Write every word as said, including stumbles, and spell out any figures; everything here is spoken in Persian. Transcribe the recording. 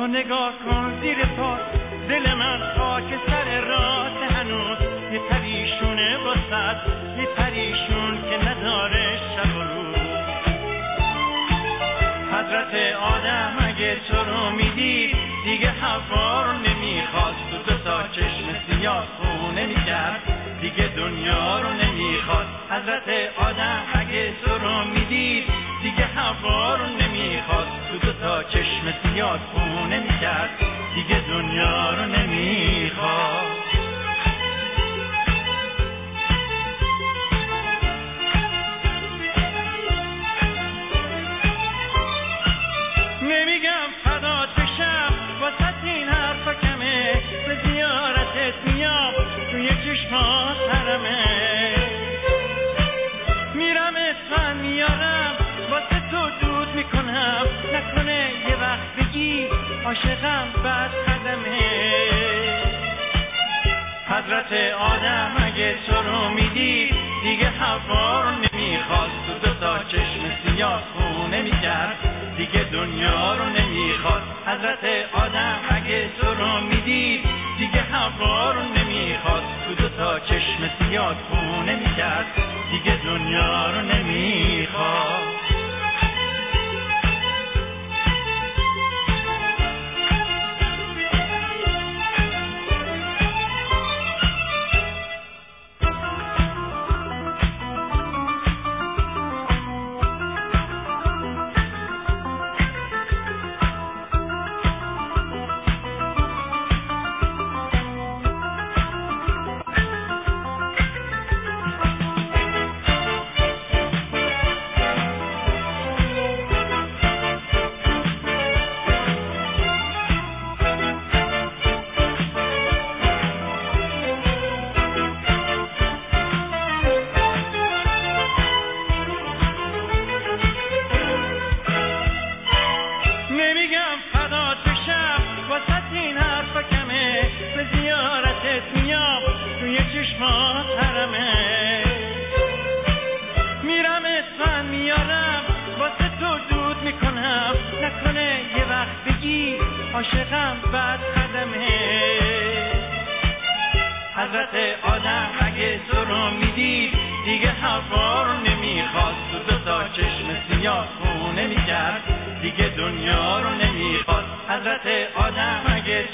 تو نگاه کن زیر پا، دل من خاک سر راه هنوز یه پریشونه واسد، یه پریشون که نداره شب و روز. حضرت آدم اگه تو رو میدید دیگه هوا رو نمیخواست، تو دو تا چشم سیاه خونه میکرد دیگه دنیا رو نمیخواست. حضرت آدم اگه تو رو میدید دیگه هوا رو نمیخواست، تو دو تا چشم سیاه خونه میکرد دیگه دنیا رو نمیخواست. نمیگم فدات بشم واسه این حرفا کمه، به زیارتت میام توی چشمات حرمه، میرم اسفن میارم واسه تو دود میکنم، نکنه یه وقت بگی عاشقم بعد قدمه. حضرت آدم اگه تو رو میدید دیگه هوا رو نمیخواست، تو دو تا چشم سیاه خونه میکرد دیگه دنیا رو نمیخواست. حضرت آدم اگه تو رو میدید دیگه هوا رو نمیخواست، تو دو تا چشم سیاه خونه میکرد دیگه دنیا رو نمیخواست. عاشقم بعد قدمه. حضرت آدم اگه تو رو میدید دیگه هوا رو نمیخواست، تو دو تا چشم سیاه خونه میکرد دیگه دنیا رو نمیخواست. حضرت آدم اگه